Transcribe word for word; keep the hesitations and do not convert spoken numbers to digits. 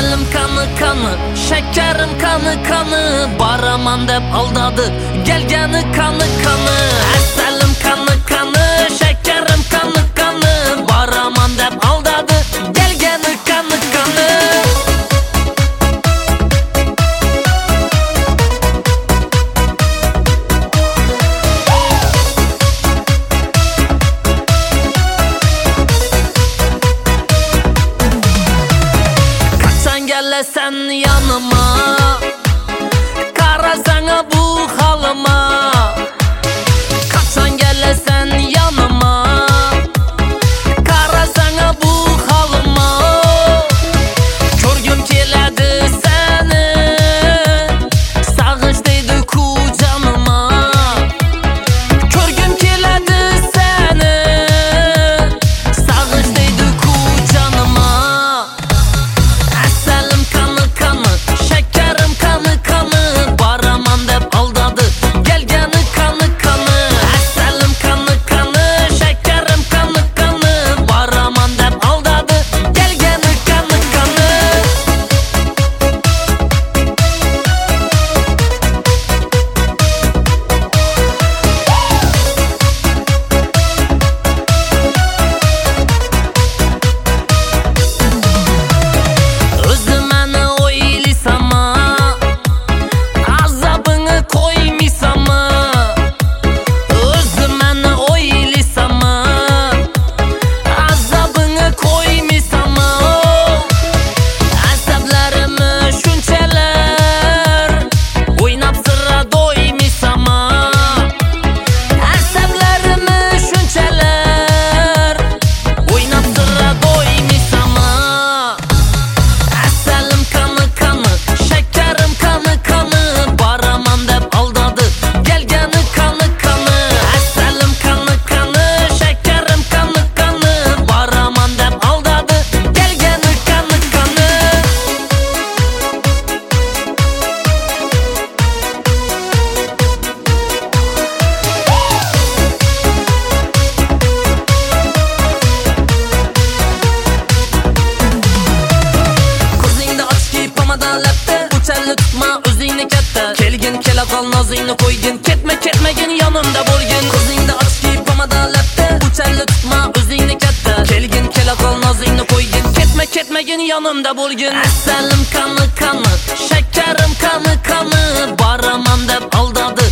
Asalim qani qani, shakarim qani qani, baraman deb aldadi, kelgani qani qani. Asalim qani qani, shakarim qani qani, baraman deb aldadi, kelgani qani qani. Sen yanıma, qarasana bu halıma. Kaçan gelesen yanıma, qarasana bu halıma. Körgüm keledi seni, sağınç deydi ku canıma. Körgüm keledi seni, sağınç deydi ku canıma. Tutma özüngni katta, kelgin kela qol nozingni qo'ygin, ketma ketmagin yonimda bo'lgin. Qizingni och kiyib pomada labda, uchalli tutma özüngni katta, kelgin kela qol nozingni qo'ygin, ketma ketmagin yonimda bo'lgin. Asalim qani qani, shakarim qani qani, baraman deb aldadi,